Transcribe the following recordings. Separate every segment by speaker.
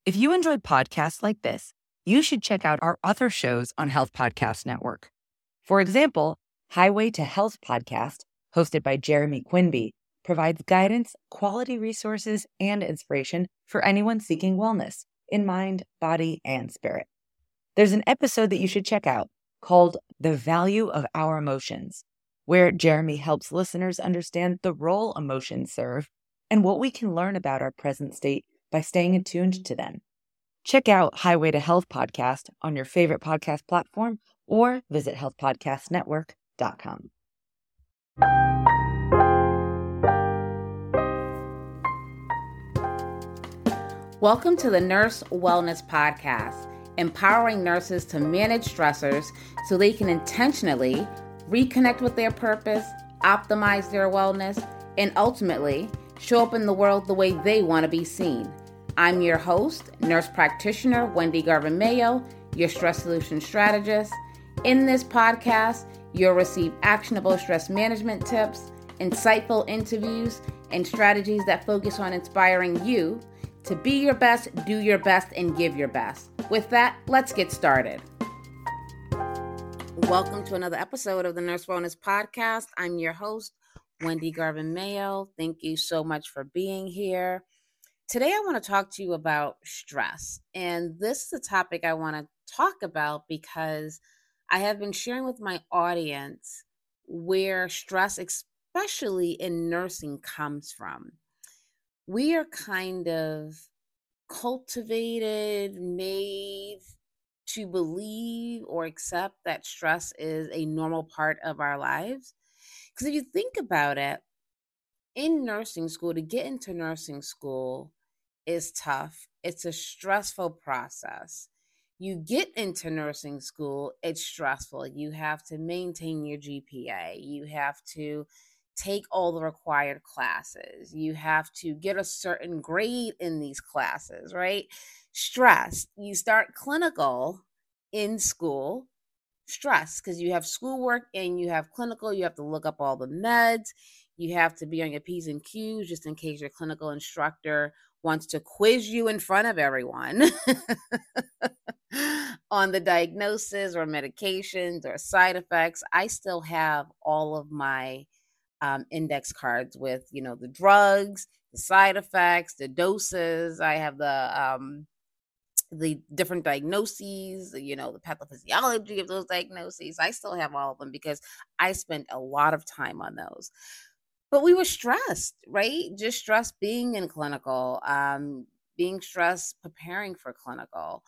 Speaker 1: If you enjoyed podcasts like this, you should check out our other shows on Health Podcast Network. For example, Highway to Health podcast, hosted by Jeremy Quinby, provides guidance, quality resources, and inspiration for anyone seeking wellness in mind, body, and spirit. There's an episode that you should check out called The Value of Our Emotions, where Jeremy helps listeners understand the role emotions serve and what we can learn about our present state by staying attuned to them. Check out Highway to Health podcast on your favorite podcast platform or visit healthpodcastnetwork.com.
Speaker 2: Welcome to the Nurse Wellness Podcast, empowering nurses to manage stressors so they can intentionally reconnect with their purpose, optimize their wellness, and ultimately show up in the world the way they want to be seen. I'm your host, nurse practitioner Wendy Garvin-Mayo, your stress solution strategist. In this podcast, you'll receive actionable stress management tips, insightful interviews, and strategies that focus on inspiring you to be your best, do your best, and give your best. With that, let's get started. Welcome to another episode of the Nurse Wellness Podcast. I'm your host, Wendy Garvin-Mayo. Thank you so much for being here. Today, I want to talk to you about stress. And this is a topic I want to talk about because I have been sharing with my audience where stress, especially in nursing, comes from. We are kind of cultivated, made to believe or accept that stress is a normal part of our lives. Because if you think about it, in nursing school, to get into nursing school is tough. It's a stressful process. You get into nursing school, it's stressful. You have to maintain your GPA. You have to take all the required classes. You have to get a certain grade in these classes, right? Stress. You start clinical in school, stress, because you have schoolwork and you have clinical. You have to look up all the meds. You have to be on your P's and Q's just in case your clinical instructor wants to quiz you in front of everyone on the diagnosis or medications or side effects. I still have all of my index cards with, the drugs, the side effects, the doses. I have the different diagnoses, the pathophysiology of those diagnoses. I still have all of them because I spent a lot of time on those. But we were stressed, right? Just stressed being in clinical, being stressed preparing for clinical.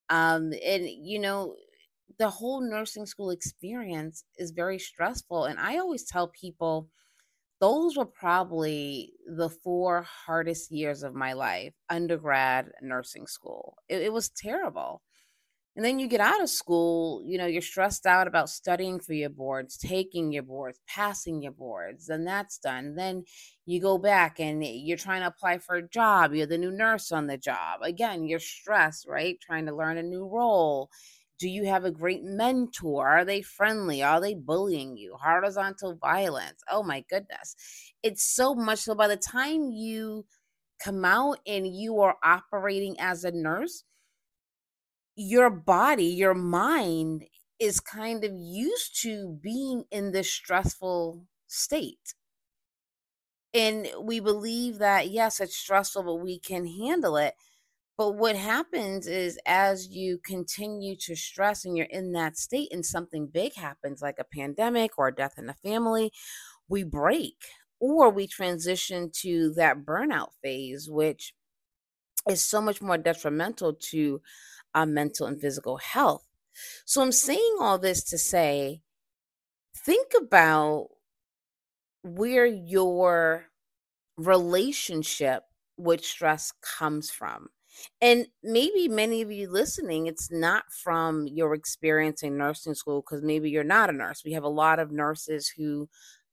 Speaker 2: The whole nursing school experience is very stressful. And I always tell people those were probably the 4 hardest years of my life, undergrad nursing school. It was terrible. And then you get out of school, you're stressed out about studying for your boards, taking your boards, passing your boards, then that's done. Then you go back and you're trying to apply for a job. You're the new nurse on the job. Again, you're stressed, right? Trying to learn a new role. Do you have a great mentor? Are they friendly? Are they bullying you? Horizontal violence. Oh my goodness. It's so much. So by the time you come out and you are operating as a nurse, your body, your mind is kind of used to being in this stressful state. And we believe that, yes, it's stressful, but we can handle it. But what happens is as you continue to stress and you're in that state and something big happens, like a pandemic or a death in the family, we break or we transition to that burnout phase, which is so much more detrimental to our mental and physical health. So I'm saying all this to say, think about where your relationship with stress comes from. And maybe many of you listening, it's not from your experience in nursing school, because maybe you're not a nurse. We have a lot of nurses who,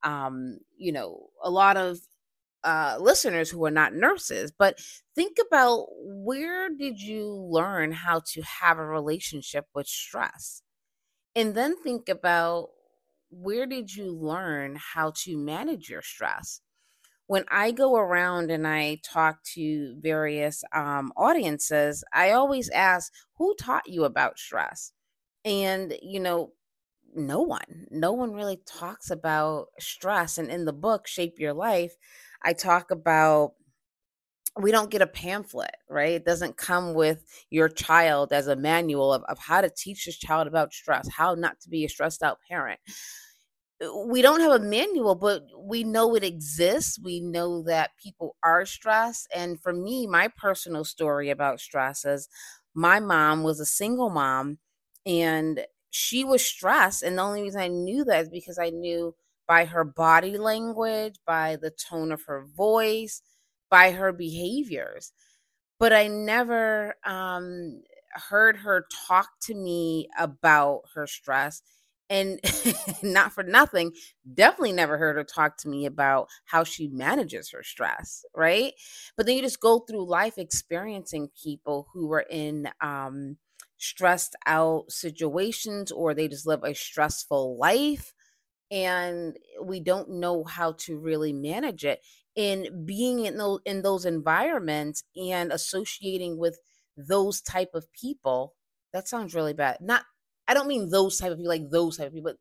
Speaker 2: a lot of listeners who are not nurses. But think about, where did you learn how to have a relationship with stress? And then think about, where did you learn how to manage your stress? when I go around and I talk to various audiences, I always ask, who taught you about stress? And, no one really talks about stress. And in the book, Shape Your Life, I talk about we don't get a pamphlet, right? It doesn't come with your child as a manual of how to teach this child about stress, how not to be a stressed out parent. We don't have a manual, but we know it exists. We know that people are stressed. And for me, my personal story about stress is my mom was a single mom and she was stressed. And the only reason I knew that is because I knew by her body language, by the tone of her voice, by her behaviors. But I never heard her talk to me about her stress. And not for nothing, definitely never heard her talk to me about how she manages her stress, right? But then you just go through life experiencing people who are in stressed out situations, or they just live a stressful life and we don't know how to really manage it. In being in those environments and associating with those type of people, that sounds really bad. Not, I don't mean those type of people, like those type of people, but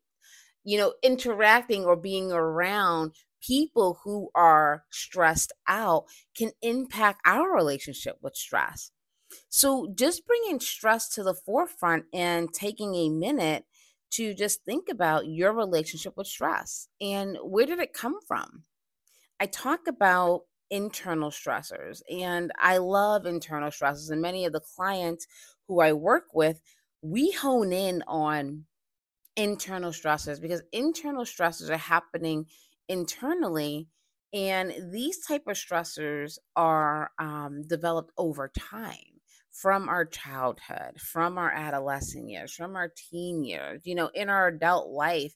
Speaker 2: interacting or being around people who are stressed out can impact our relationship with stress. So just bringing stress to the forefront and taking a minute to just think about your relationship with stress and where did it come from? I talk about internal stressors, and I love internal stressors. And many of the clients who I work with, we hone in on internal stressors because internal stressors are happening internally, and these type of stressors are developed over time from our childhood, from our adolescent years, from our teen years, in our adult life,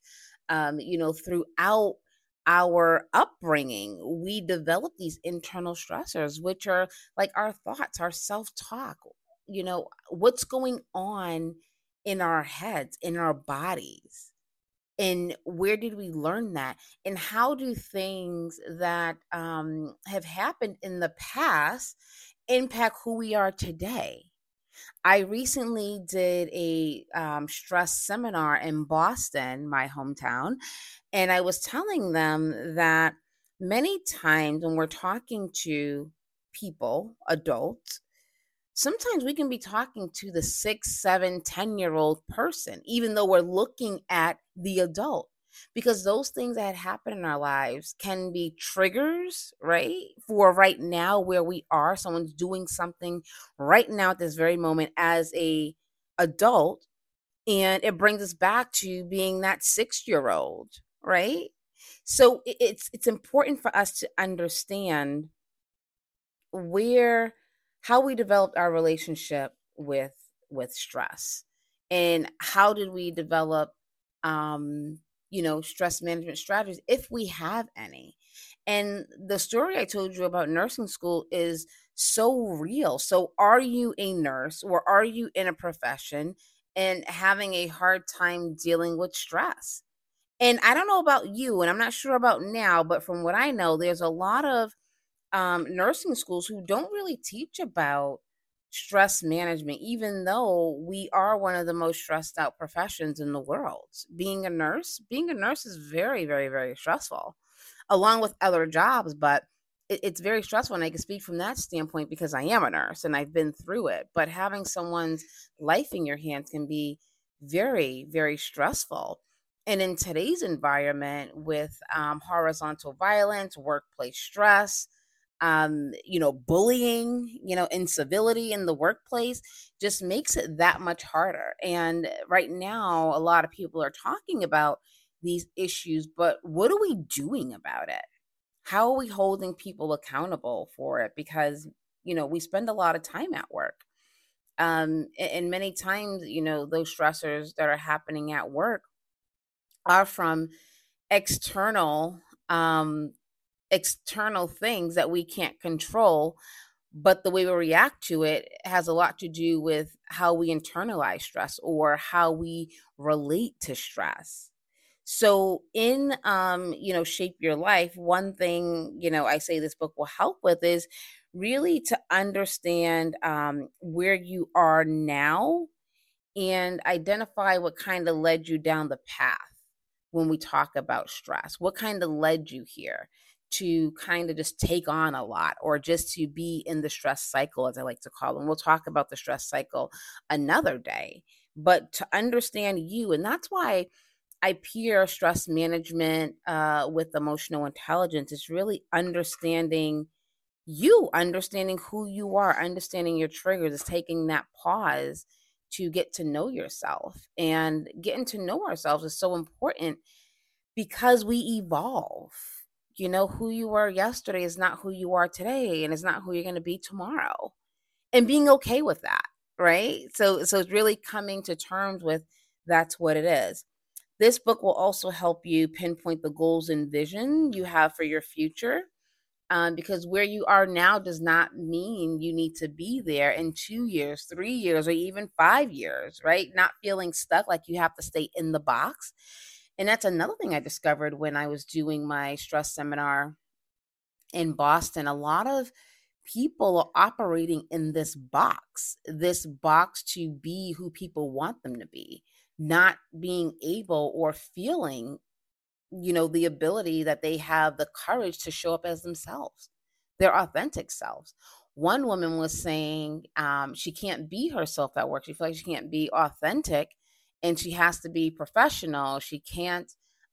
Speaker 2: throughout our upbringing, we develop these internal stressors, which are like our thoughts, our self-talk, what's going on in our heads, in our bodies. And where did we learn that? And how do things that have happened in the past impact who we are today? I recently did a stress seminar in Boston, my hometown, and I was telling them that many times when we're talking to people, adults, sometimes we can be talking to the 6, 7, 10-year-old person, even though we're looking at the adult. Because those things that happen in our lives can be triggers, right? For right now, where we are, someone's doing something right now at this very moment as a adult, and it brings us back to being that 6-year-old, right? So it's important for us to understand where how we developed our relationship with stress, and how did we develop stress management strategies if we have any. And the story I told you about nursing school is so real. So are you a nurse, or are you in a profession and having a hard time dealing with stress? And I don't know about you, and I'm not sure about now, but from what I know, there's a lot of nursing schools who don't really teach about stress management, even though we are one of the most stressed out professions in the world. Being a nurse is very, very, very stressful, along with other jobs, but it's very stressful. And I can speak from that standpoint because I am a nurse and I've been through it. But having someone's life in your hands can be very, very stressful. And in today's environment with horizontal violence, workplace stress, bullying, incivility in the workplace just makes it that much harder. And right now, a lot of people are talking about these issues, but what are we doing about it? How are we holding people accountable for it? Because, we spend a lot of time at work. And many times, those stressors that are happening at work are from external um external things that we can't control, but the way we react to it has a lot to do with how we internalize stress or how we relate to stress. So in Shape Your Life, one thing, I say this book will help with is really to understand where you are now and identify what kind of led you down the path when we talk about stress. What kind of led you here to kind of just take on a lot or just to be in the stress cycle, as I like to call it. And we'll talk about the stress cycle another day. But to understand you, and that's why I peer stress management with emotional intelligence is really understanding you, understanding who you are, understanding your triggers, is taking that pause to get to know yourself. And getting to know ourselves is so important because we evolve. Who you were yesterday is not who you are today, and it's not who you're going to be tomorrow. And being okay with that, right? So it's really coming to terms with that's what it is. This book will also help you pinpoint the goals and vision you have for your future, because where you are now does not mean you need to be there in 2 years, 3 years, or even 5 years, right? Not feeling stuck like you have to stay in the box. And that's another thing I discovered when I was doing my stress seminar in Boston. A lot of people are operating in this box to be who people want them to be, not being able or feeling the ability that they have the courage to show up as themselves, their authentic selves. One woman was saying she can't be herself at work. She feels like she can't be authentic and she has to be professional. She can't,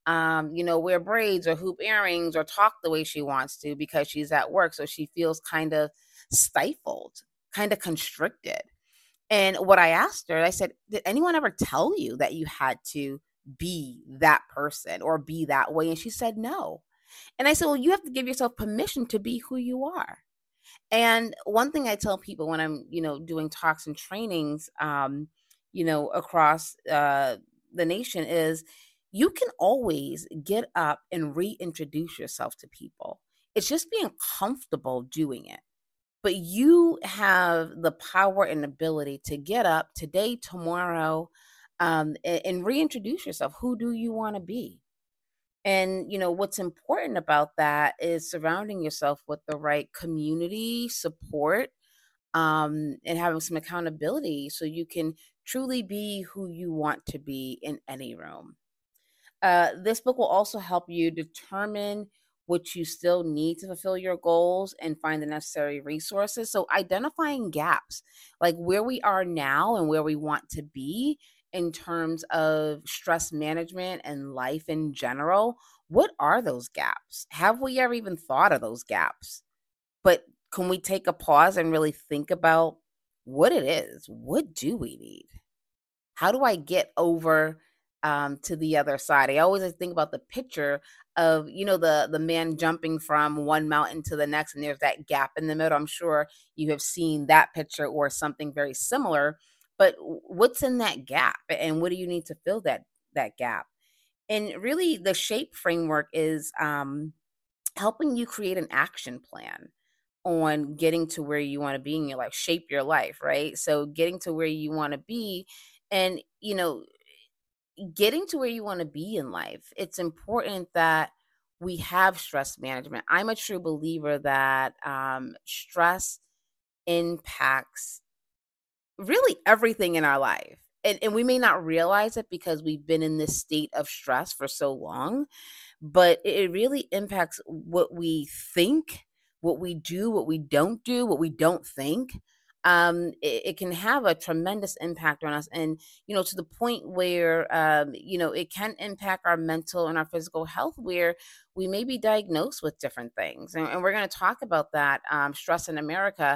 Speaker 2: wear braids or hoop earrings or talk the way she wants to because she's at work. So she feels kind of stifled, kind of constricted. And what I asked her, I said, did anyone ever tell you that you had to be that person or be that way? And she said, no. And I said, well, you have to give yourself permission to be who you are. And one thing I tell people when I'm, doing talks and trainings, across the nation is you can always get up and reintroduce yourself to people. It's just being comfortable doing it. But you have the power and ability to get up today, tomorrow, and reintroduce yourself. Who do you want to be? And what's important about that is surrounding yourself with the right community support, and having some accountability so you can truly be who you want to be in any room. This book will also help you determine what you still need to fulfill your goals and find the necessary resources. So, identifying gaps, like where we are now and where we want to be in terms of stress management and life in general. What are those gaps? Have we ever even thought of those gaps? But can we take a pause and really think about what it is? What do we need? How do I get over to the other side? I always think about the picture of the man jumping from one mountain to the next, and there's that gap in the middle. I'm sure you have seen that picture or something very similar. But what's in that gap, and what do you need to fill that gap? And really, the SHAPE framework is helping you create an action plan on getting to where you want to be in your life. Shape your life, right? So getting to where you want to be, and getting to where you want to be in life, it's important that we have stress management. I'm a true believer that stress impacts really everything in our life. And we may not realize it because we've been in this state of stress for so long, but it really impacts what we think, what we do, what we don't do, what we don't think. It can have a tremendous impact on us. And, to the point where, it can impact our mental and our physical health, where we may be diagnosed with different things. And we're going to talk about that, Stress in America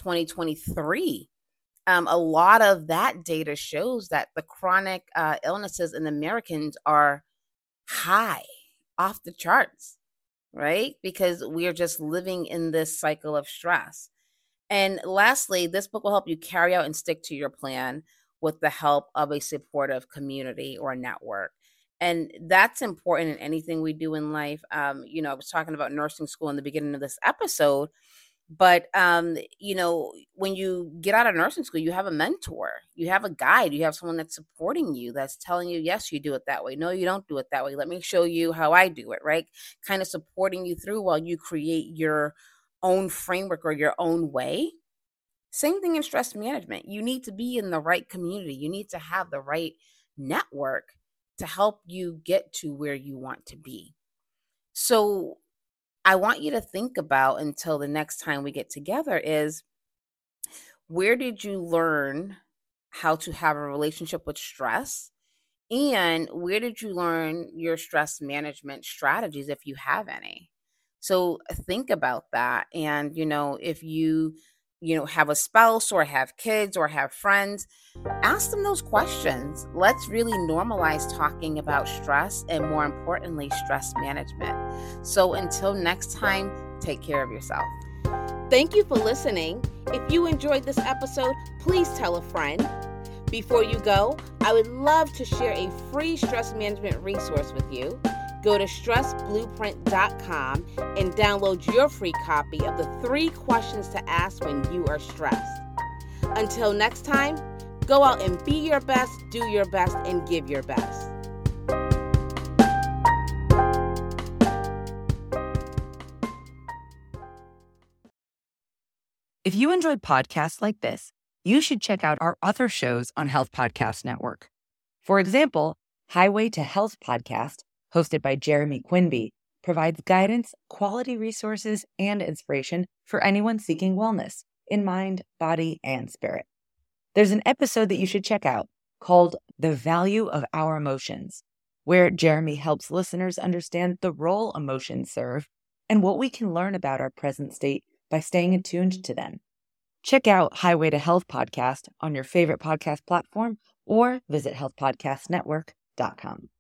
Speaker 2: 2023. A lot of that data shows that the chronic illnesses in Americans are high, off the charts, right? Because we are just living in this cycle of stress. And lastly, this book will help you carry out and stick to your plan with the help of a supportive community or network. And that's important in anything we do in life. I was talking about nursing school in the beginning of this episode, But, when you get out of nursing school, you have a mentor, you have a guide, you have someone that's supporting you, that's telling you, yes, you do it that way. No, you don't do it that way. Let me show you how I do it, right? Kind of supporting you through while you create your own framework or your own way. Same thing in stress management. You need to be in the right community. You need to have the right network to help you get to where you want to be. So, I want you to think about until the next time we get together is, where did you learn how to have a relationship with stress? And where did you learn your stress management strategies if you have any? So think about that. And, if you have a spouse or have kids or have friends, ask them those questions. Let's really normalize talking about stress and, more importantly, stress management. So until next time, take care of yourself. Thank you for listening. If you enjoyed this episode, please tell a friend. Before you go, I would love to share a free stress management resource with you. Go to stressblueprint.com and download your free copy of the 3 questions to ask when you are stressed. Until next time, go out and be your best, do your best, and give your best.
Speaker 1: If you enjoyed podcasts like this, you should check out our other shows on Health Podcast Network. For example, Highway to Health podcast, hosted by Jeremy Quinby, provides guidance, quality resources, and inspiration for anyone seeking wellness in mind, body, and spirit. There's an episode that you should check out called The Value of Our Emotions, where Jeremy helps listeners understand the role emotions serve and what we can learn about our present state by staying attuned to them. Check out Highway to Health podcast on your favorite podcast platform or visit healthpodcastnetwork.com.